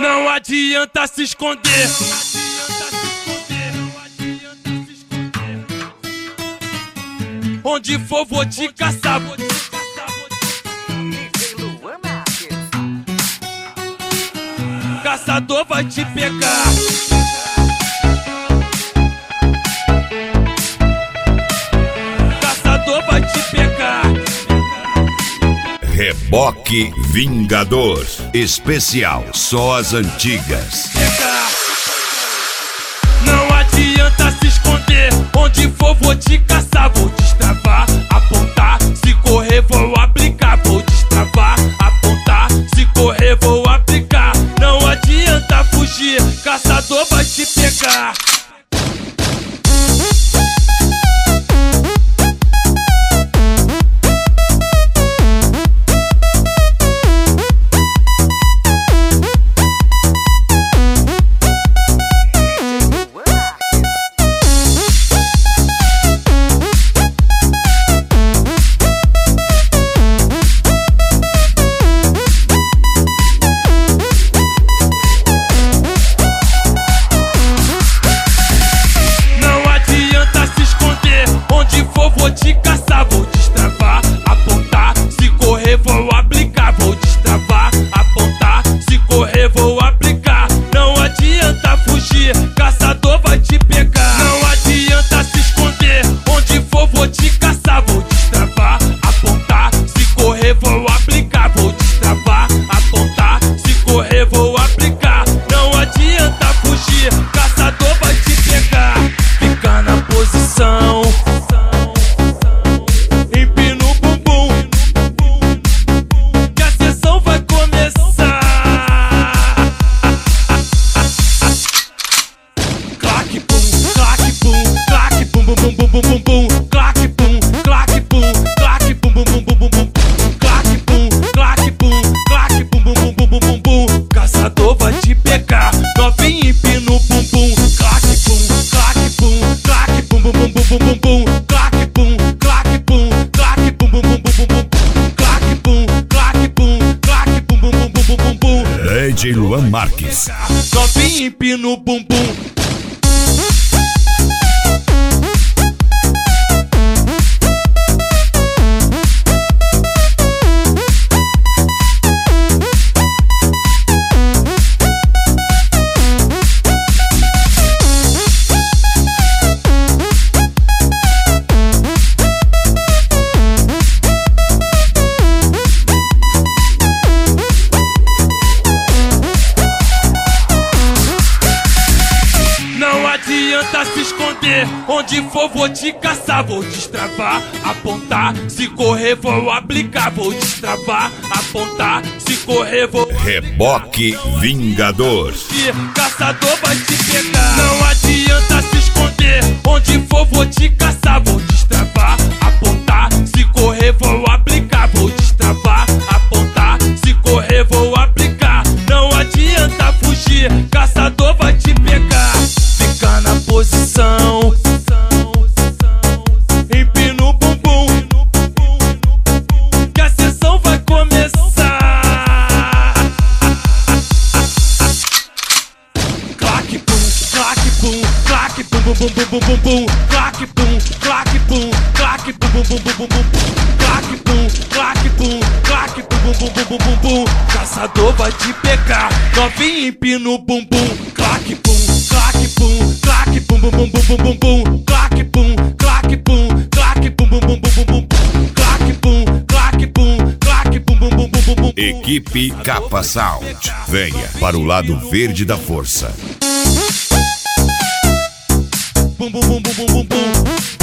Não adianta se esconder. Onde for vou te caçar. Caçador vai te pegar. Caçador vai te pegar. Reboque Vingador Especial, só as antigas. Não adianta se esconder. Onde for vou te caçar. Vou destravar, apontar. Se correr vou aplicar. Vou destravar, apontar. Se correr vou aplicar. Não adianta fugir. Caçador vai te pegar. Vou te caçar, vou destravar, apontar. Se correr vou aplicar. Vou destravar, apontar. Se correr vou aplicar. Não adianta fugir, caçador vai te pegar. Não adianta se esconder. Onde for vou te caçar. Vou destravar, apontar. Se correr vou aplicar. Vou destravar, apontar. Se correr vou aplicar. Não adianta fugir, caçador vai te pegar. Fica na posição. Bum bum bum, clac bum, clac bum, clac bum bum bum bum bum, clac bum, clac bum, clac bum bum bum bum bum bum. Caçador vai te pegar, novinho empina o bumbum. Clac bum, clac bum, clac bum bum bum bum bum bum, clac bum, clac bum, clac bum bum bum bum bum, clac bum, clac bum, clac bum bum bum bum bum bum. DJ Luan Marques. Novinho empina o bumbum. Não adianta se esconder. Onde for vou te caçar. Vou destravar, apontar. Se correr vou aplicar. Vou destravar, apontar. Se correr vou... Reboque Vingador. Caçador vai te pegar. Não adianta se esconder. Onde for vou te caçar. Vou destravar, apontar. Se correr vou aplicar. Vou destravar, apontar. Se correr vou aplicar. Não adianta fugir, caçador vai te pegar. Fica na posição. Empina o bumbum, que a sessão vai começar. Clac bum, clac bum, clac bum bum bum bum bum bum, clac bum, clac bum, clac bum bum bum bum bum, clac bum, clac bum, clac bum bum bum bum bum bum. Caçador vai te pegar, novinho empina o bumbum. Clac bum, clac bum, clac bum bum bum bum bum bum, clac bum, clac bum, clac bum bum bum bum bum, clac bum, clac bum, clac bum bum bum bum bum. Equipe Capa Sound. Venha para o lado verde da força. Bum bum bum bum bum bum.